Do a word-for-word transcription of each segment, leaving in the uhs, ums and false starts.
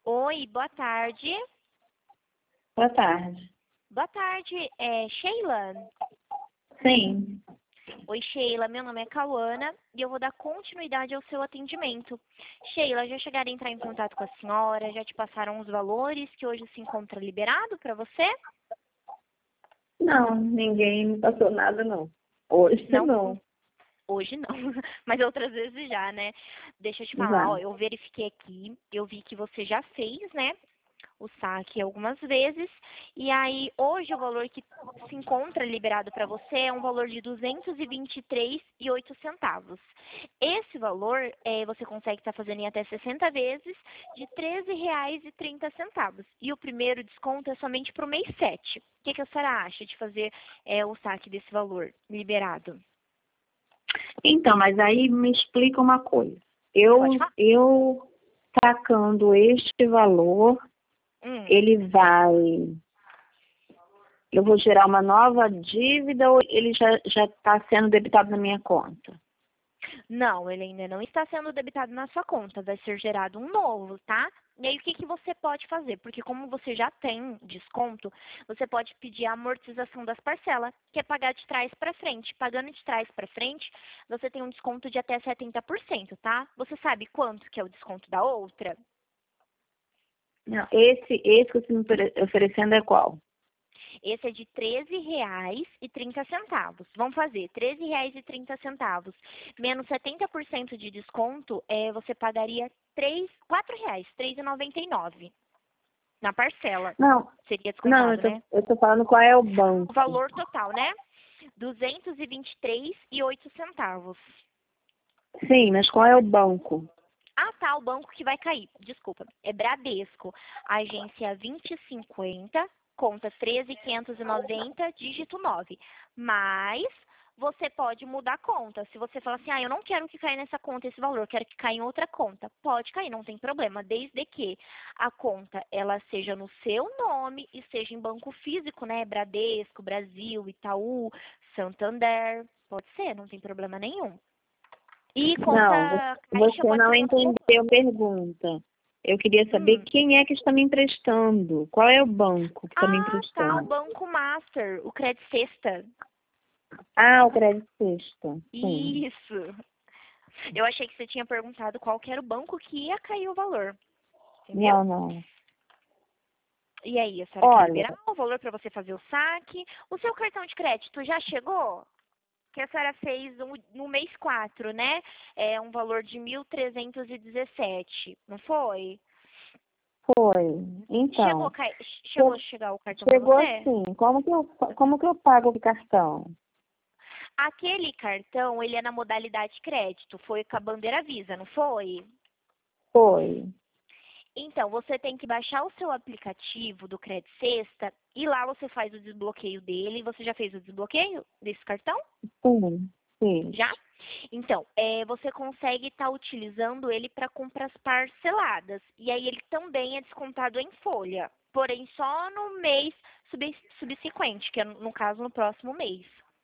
Oi, boa tarde. Boa tarde. Boa tarde, é Sheila? Sim. Oi, Sheila, meu nome é Cauana e eu vou dar continuidade ao seu atendimento. Sheila, já chegaram a entrar em contato com a senhora? Já te passaram os valores que hoje se encontra liberado para você? Não, ninguém me passou nada, não. Hoje Não? não. Hoje não, mas outras vezes já, né? Deixa eu te falar, Já. ó, eu verifiquei aqui, eu vi que você já fez, né, o saque algumas vezes, e aí hoje o valor que se encontra liberado para você é um valor de duzentos e vinte e três reais e oito centavos. Esse valor é, você consegue estar fazendo em até sessenta vezes de treze reais e trinta centavos. E o primeiro desconto é somente para o mês sete. O que, que a senhora acha de fazer é, o saque desse valor liberado? Então, mas aí me explica uma coisa. Pode Eu, falar. eu sacando este valor, Hum. ele vai... Eu vou gerar uma nova dívida ou ele já já está sendo debitado na minha conta? Não, ele ainda não está sendo debitado na sua conta, vai ser gerado um novo, tá? E aí o que, que você pode fazer? Porque como você já tem desconto, você pode pedir a amortização das parcelas, que é pagar de trás para frente. Pagando de trás para frente, você tem um desconto de até setenta por cento, tá? Você sabe quanto que é o desconto da outra? Não, esse, esse que você me ofere- oferecendo é qual? Esse é de treze reais e trinta centavos. Vamos fazer treze reais e trinta centavos. Menos setenta por cento de desconto, é, você pagaria três, quatro reais, três reais e noventa e nove na parcela. Não, Seria não, eu descontado, tô, né? eu tô falando qual é o O banco. valor total, né? duzentos e vinte e três reais e oito centavos. Sim, mas qual é o banco? Ah, tá, o banco que vai cair. Desculpa. É Bradesco. Agência vinte e cinquenta, conta treze mil quinhentos e noventa, dígito nove. Mas você pode mudar a conta. Se você falar assim, ah, eu não quero que caia nessa conta esse valor, eu quero que caia em outra conta. Pode cair, não tem problema, desde que a conta ela seja no seu nome e seja em banco físico, né? Bradesco, Brasil, Itaú, Santander. Pode ser, não tem problema nenhum. E Não, vo- conta caixa você pode não ser conta entendeu a poupança. pergunta. Eu queria saber Hum. quem é que está me emprestando. Qual é o banco que está me Ah, tá, o emprestando? Banco Master, o Credit Sexta. Ah, o Crédito Sexta. Sim. Isso. Eu achei que você tinha perguntado qual que era o banco que ia cair o valor. Entendeu? Não, não. E aí, a senhora quer Olha, liberar o valor para você fazer o saque? O seu cartão de crédito já chegou? Que a senhora fez no, no mês quatro, né? É um valor de mil trezentos e dezessete, não foi? foi. Chegou, Então, cai- chegou a che- chegar o cartão para chegou você? assim. Como que eu, como que eu pago o cartão? Aquele cartão, ele é na modalidade crédito. Foi com a bandeira Visa, não foi? Foi. Então, você tem que baixar o seu aplicativo do Credit Sexta e lá você faz o desbloqueio dele. Você já fez o desbloqueio desse cartão? Sim, Já? fiz. Então, é, você consegue estar utilizando ele para compras parceladas. E aí ele também é descontado em folha. Porém, só no mês sub- subsequente, que é, no caso, no próximo mês.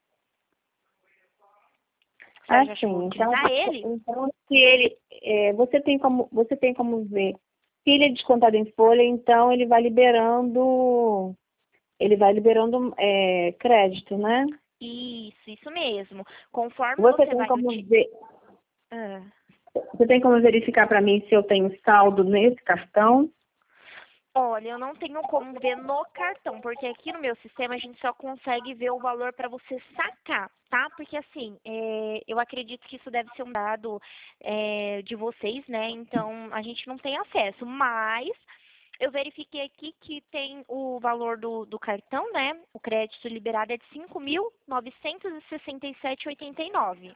A senhora já chegou a Assim, então, utilizar ele? então se ele, é, você tem como, você tem como ver, se ele é descontado em folha, então ele vai liberando, ele vai liberando é, crédito, né? Isso, isso mesmo. Conforme Você você tem vai como utilizar. ver, você tem como verificar para mim se eu tenho saldo nesse cartão? Olha, eu não tenho como ver no cartão, porque aqui no meu sistema a gente só consegue ver o valor para você sacar, tá? Porque assim, é, eu acredito que isso deve ser um dado é, de vocês, né? Então a gente não tem acesso, mas eu verifiquei aqui que tem o valor do, do cartão, né? O crédito liberado é de cinco mil novecentos e sessenta e sete reais e oitenta e nove.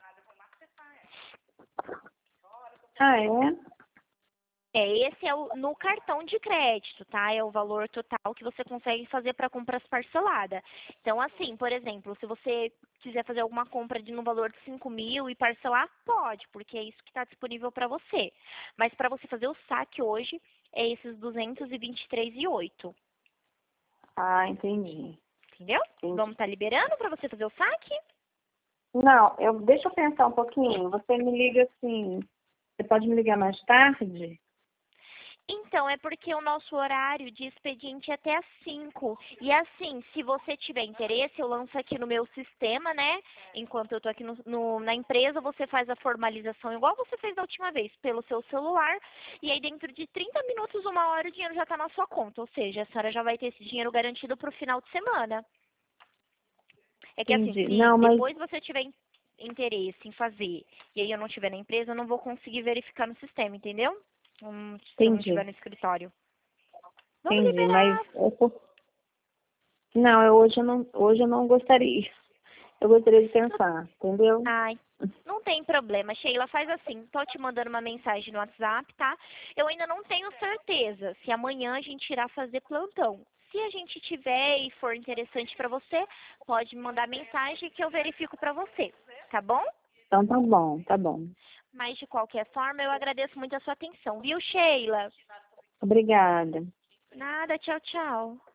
Ah, é? É, esse é o no cartão de crédito, tá? É o valor total que você consegue fazer para compras parcelada. Então, assim, por exemplo, se você quiser fazer alguma compra de no valor de cinco mil e parcelar, pode, porque é isso que está disponível para você. Mas para você fazer o saque hoje, é esses duzentos e vinte e três reais e oito. Ah, entendi. Entendeu? Entendi. Vamos estar liberando para você fazer o saque? Não, eu, deixa eu pensar um pouquinho. Você me liga assim, você pode me ligar mais tarde? Então, é porque o nosso horário de expediente é até às cinco. E assim, se você tiver interesse, eu lanço aqui no meu sistema, né? Enquanto eu tô aqui no, no- na empresa, você faz a formalização igual você fez da última vez, pelo seu celular. E aí, dentro de trinta minutos, uma hora, o dinheiro já está na sua conta. Ou seja, a senhora já vai ter esse dinheiro garantido para o final de semana. É que assim, Entendi. se Não, mas depois você tiver in- interesse em fazer e aí eu não estiver na empresa, eu não vou conseguir verificar no sistema, entendeu? Hum, se eu não estiver entendi, no escritório. Vamos entendi. Mas liberar. eu tô- não, eu, hoje eu não, hoje eu não gostaria. Eu gostaria de pensar, entendeu? Ai, não tem problema, Sheila. Faz assim, tô te mandando uma mensagem no WhatsApp, tá? Eu ainda não tenho certeza se amanhã a gente irá fazer plantão. Se a gente tiver e for interessante para você, pode me mandar mensagem que eu verifico para você, tá bom? Então tá bom, tá bom. Mas de qualquer forma, eu agradeço muito a sua atenção, viu, Sheila? Obrigada. Nada, tchau, tchau.